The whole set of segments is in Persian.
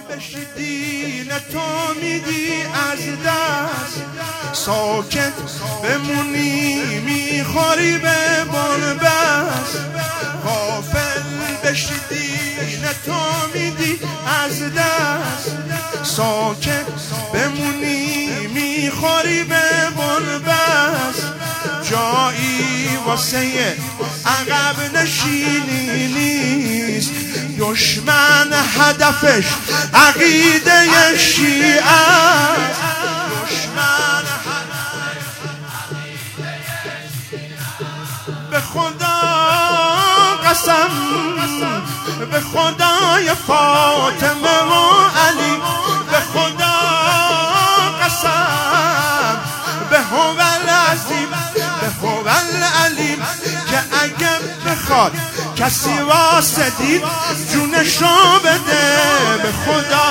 بشی دین تو میدی از دست، ساکت بمونی میخوری به بنبست. غافل بشی دین تو میدی از دست، ساکت بمونی میخوری به بنبست. جایی واسه عقب نشینی نیست، دشمن هدفش عقیده شیعه است. دشمن به خدا قسم، به خدای فاطمه و علی، به خدا قسم، به هو العظیم، به هو العلیم، که اگه بخواد کسی واسه دید جونشو بده. به خدا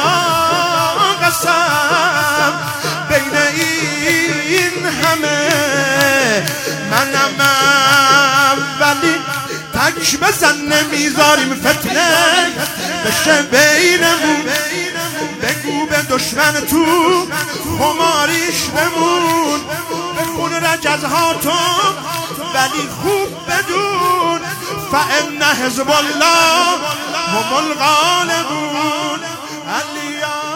قسم بین این همه منم اولی، تک بزن نمیذاریم فتنه بشه بینمون. بگو به دشمن تو خماریش بمون، بخون رجزها تو ولی خوب بدون، فإن حزب الله هم الغالبون. علی